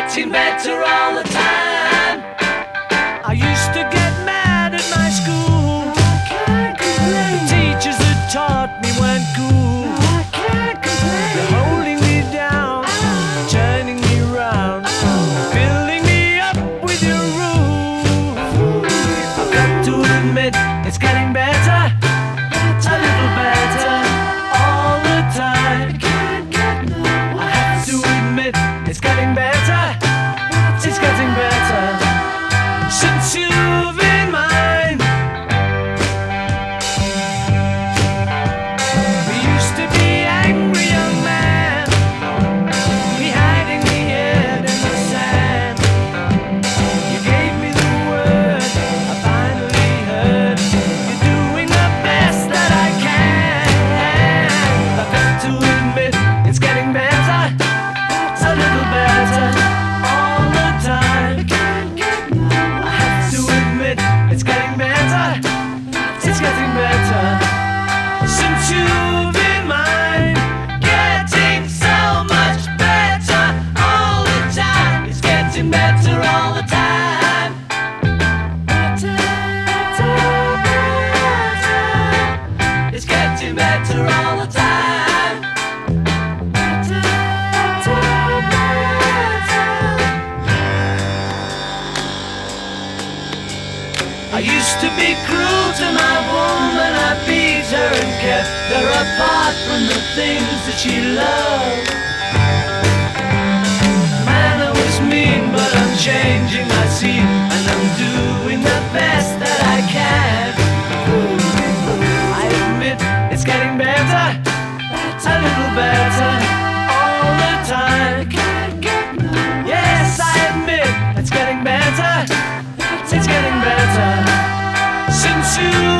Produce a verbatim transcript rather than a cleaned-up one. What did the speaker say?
getting better all the time. I used to get mad at my school. I can't complain. The teachers that taught me weren't cool. I can't complain. They're holding me down, oh. Turning me round, oh. Filling me up with your rules. I've got to admit, it's getting better, better. A little better all the time. I can't get no worse. I have to admit, it's getting better, better. It's getting better since you've been mine. We used to be angry young man, we hiding the head in the sand. You gave me the word, I finally heard. You're doing the best that I can. I've got to admit, it's getting better, a little better all the time. I have to admit, it's getting better, it's getting better since you've been mine. Getting so much better all the time. It's getting better all the time. Better, better, better. It's getting better all the time. Better, better, better. I used to be cruel to my woman, I beat her and kept her apart from the things that she loved. Man, I was mean, but I'm changing, I see, and I'm doing the best that I can. I admit, it's getting better, a little better all the time. Yes, I admit, it's getting better, it's getting better since you